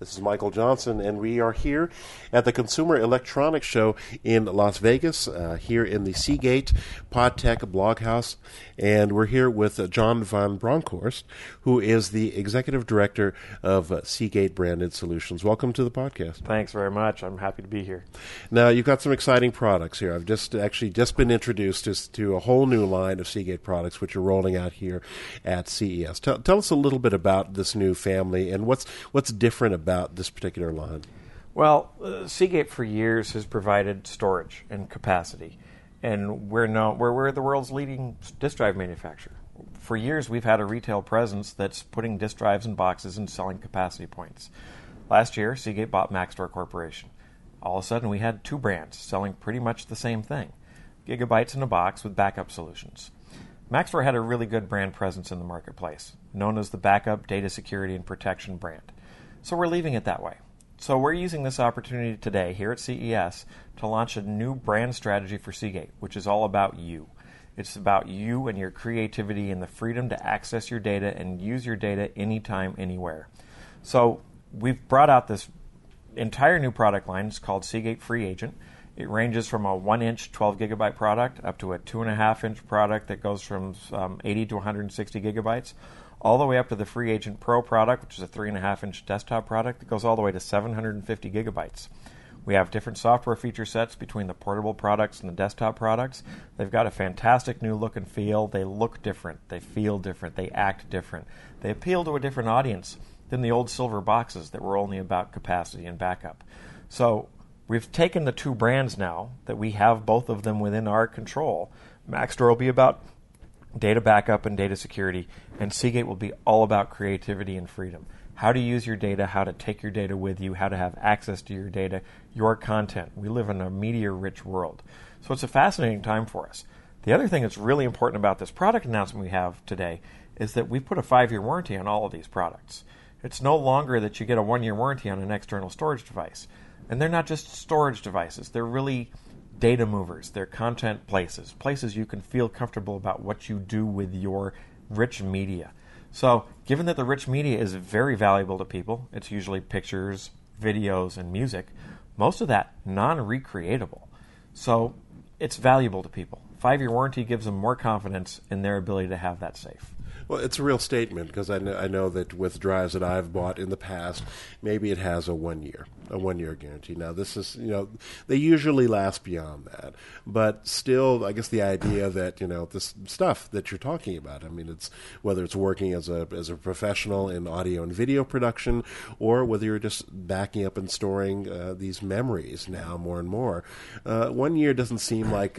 This is Michael Johnson, and we are here at the Consumer Electronics Show in Las Vegas, here in the Seagate PodTech Bloghouse. And we're here with John van Bronckhorst, who is the Executive Director of Seagate Branded Solutions. Welcome to the podcast. Thanks very much. I'm happy to be here. Now, you've got some exciting products here. I've just been introduced to a whole new line of Seagate products, which are rolling out here at CES. Tell us a little bit about this new family and what's different about this particular line. Well, Seagate for years has provided storage and capacity, and we're the world's leading disk drive manufacturer. For years, we've had a retail presence that's putting disk drives in boxes and selling capacity points. Last year, Seagate bought Maxtor Corporation. All of a sudden, we had two brands selling pretty much the same thing, gigabytes in a box with backup solutions. Maxtor had a really good brand presence in the marketplace, known as the Backup, Data Security, and Protection brand. So we're leaving it that way. So we're using this opportunity today here at CES to launch a new brand strategy for Seagate, which is all about you. It's about you and your creativity and the freedom to access your data and use your data anytime, anywhere. So we've brought out this entire new product line. It's called Seagate Free Agent. It ranges from a 1-inch 12-gigabyte product up to a 2.5-inch product that goes from 80 to 160 gigabytes, all the way up to the Free Agent Pro product, which is a 3.5-inch desktop product that goes all the way to 750 gigabytes. We have different software feature sets between the portable products and the desktop products. They've got a fantastic new look and feel. They look different. They feel different. They act different. They appeal to a different audience than the old silver boxes that were only about capacity and backup. So we've taken the two brands now that we have both of them within our control. Maxtor will be about data backup and data security, and Seagate will be all about creativity and freedom. How to use your data, how to take your data with you, how to have access to your data, your content. We live in a media-rich world. So it's a fascinating time for us. The other thing that's really important about this product announcement we have today is that we've put a 5-year warranty on all of these products. It's no longer that you get a 1-year warranty on an external storage device. And they're not just storage devices. They're really data movers. They're content places you can feel comfortable about what you do with your rich media. So given that the rich media is very valuable to people, it's usually pictures, videos, and music, most of that non-recreatable. So it's valuable to people. 5-year warranty gives them more confidence in their ability to have that safe. Well, it's a real statement because I know that with drives that I've bought in the past, maybe it has a 1 year guarantee. Now, this is, they usually last beyond that. But still, I guess the idea that, this stuff that you're talking about, I mean, it's whether it's working as a professional in audio and video production or whether you're just backing up and storing these memories now more and more, 1 year doesn't seem like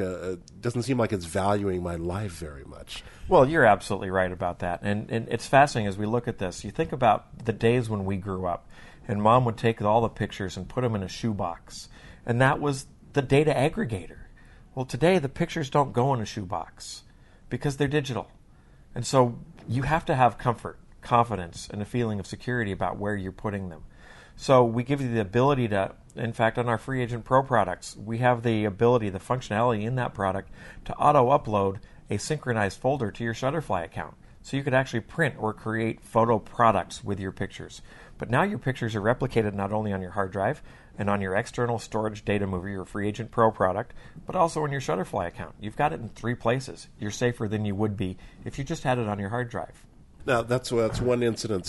it's valuing my life very much. Well, you're absolutely right about that. And it's fascinating as we look at this. You think about the days when we grew up, and Mom would take all the pictures and put them in a shoebox. And that was the data aggregator. Well, today the pictures don't go in a shoebox because they're digital. And so you have to have comfort, confidence, and a feeling of security about where you're putting them. So we give you the ability to, in fact, on our Free Agent Pro products, we have the ability, the functionality in that product to auto-upload a synchronized folder to your Shutterfly account. So you could actually print or create photo products with your pictures. But now your pictures are replicated not only on your hard drive and on your external storage data mover, your Free Agent Pro product, but also in your Shutterfly account. You've got it in 3 places. You're safer than you would be if you just had it on your hard drive. Now, that's one instance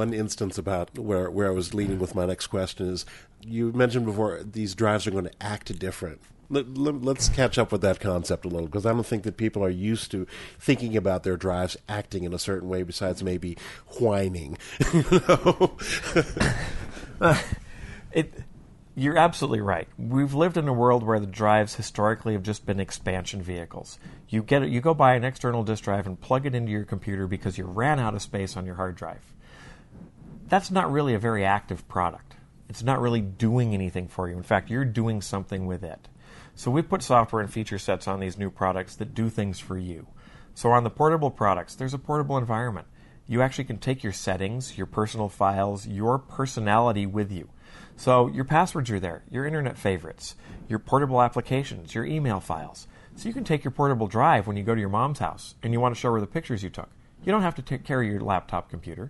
about where I was leading with my next question is you mentioned before these drives are going to act different. Let's catch up with that concept a little because I don't think that people are used to thinking about their drives acting in a certain way besides maybe whining. You're absolutely right. We've lived in a world where the drives historically have just been expansion vehicles. You go buy an external disk drive and plug it into your computer because you ran out of space on your hard drive. That's not really a very active product. It's not really doing anything for you. In fact, you're doing something with it. So we put software and feature sets on these new products that do things for you. So on the portable products, there's a portable environment. You actually can take your settings, your personal files, your personality with you. So your passwords are there, your internet favorites, your portable applications, your email files. So you can take your portable drive when you go to your mom's house and you want to show her the pictures you took. You don't have to carry your laptop computer.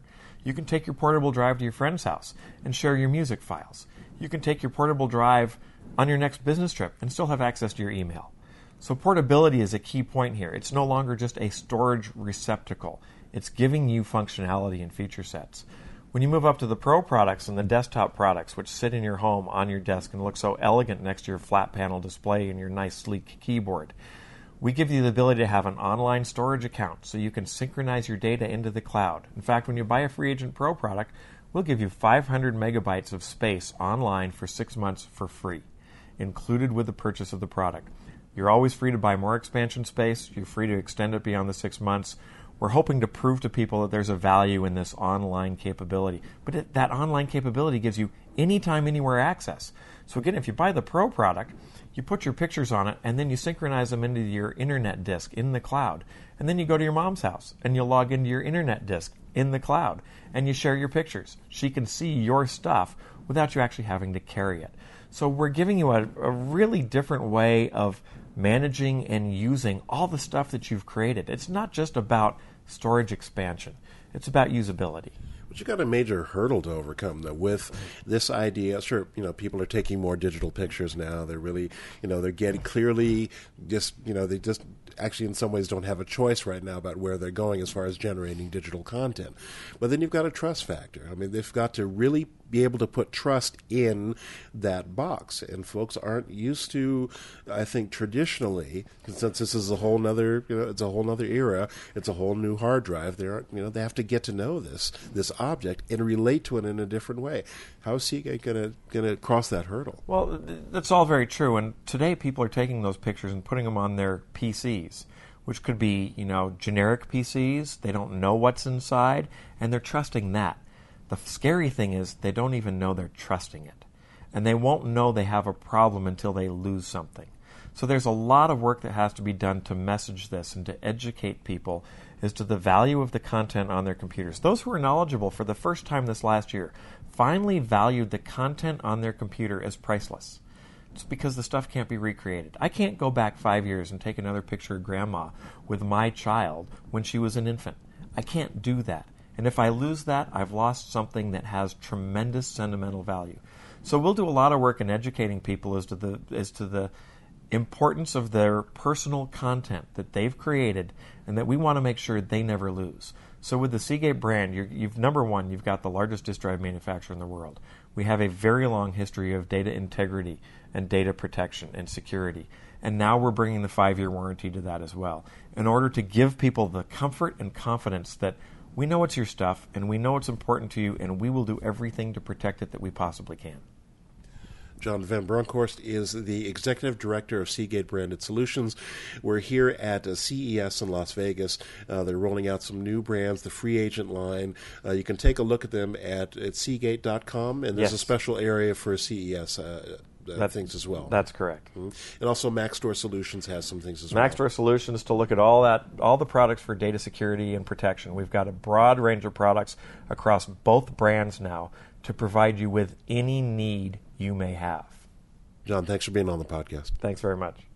You can take your portable drive to your friend's house and share your music files. You can take your portable drive on your next business trip and still have access to your email. So portability is a key point here. It's no longer just a storage receptacle. It's giving you functionality and feature sets. When you move up to the Pro products and the desktop products, which sit in your home on your desk and look so elegant next to your flat panel display and your nice sleek keyboard, we give you the ability to have an online storage account so you can synchronize your data into the cloud. In fact, when you buy a Free Agent Pro product, we'll give you 500 megabytes of space online for 6 months for free, included with the purchase of the product. You're always free to buy more expansion space. You're free to extend it beyond the 6 months. We're hoping to prove to people that there's a value in this online capability. But that online capability gives you anytime, anywhere access. So again, if you buy the Pro product, you put your pictures on it, and then you synchronize them into your internet disk in the cloud. And then you go to your mom's house, and you log into your internet disk in the cloud, and you share your pictures. She can see your stuff without you actually having to carry it. So we're giving you a really different way of managing and using all the stuff that you've created. It's not just about storage expansion. It's about usability. But you got a major hurdle to overcome, though, with this idea. Sure, people are taking more digital pictures now. They're really, they're getting clearly just, they just actually in some ways don't have a choice right now about where they're going as far as generating digital content. But then you've got a trust factor. I mean, they've got to really be able to put trust in that box. And folks aren't used to, I think, traditionally, since this is a whole nother, it's a whole nother era, it's a whole new hard drive. They aren't, they have to get to know this object and relate to it in a different way. How is Seagate going to cross that hurdle? Well, that's all very true. And today people are taking those pictures and putting them on their PCs, which could be, generic PCs. They don't know what's inside, and they're trusting that. The scary thing is they don't even know they're trusting it. And they won't know they have a problem until they lose something. So there's a lot of work that has to be done to message this and to educate people as to the value of the content on their computers. Those who are knowledgeable for the first time this last year finally valued the content on their computer as priceless. It's because the stuff can't be recreated. I can't go back 5 years and take another picture of Grandma with my child when she was an infant. I can't do that. And if I lose that, I've lost something that has tremendous sentimental value. So we'll do a lot of work in educating people as to the importance of their personal content that they've created and that we want to make sure they never lose. So with the Seagate brand, number one, you've got the largest disk drive manufacturer in the world. We have a very long history of data integrity and data protection and security. And now we're bringing the 5-year warranty to that as well, in order to give people the comfort and confidence that we know it's your stuff, and we know it's important to you, and we will do everything to protect it that we possibly can. John Van Bronckhorst is the Executive Director of Seagate Branded Solutions. We're here at CES in Las Vegas. They're rolling out some new brands, the Free Agent line. You can take a look at them at Seagate.com, and there's a special area for CES things as well. That's correct. Mm-hmm. And also Maxtor Solutions has some things as well. Maxtor Solutions to look at all the products for data security and protection. We've got a broad range of products across both brands now to provide you with any need you may have. John, thanks for being on the podcast. Thanks very much.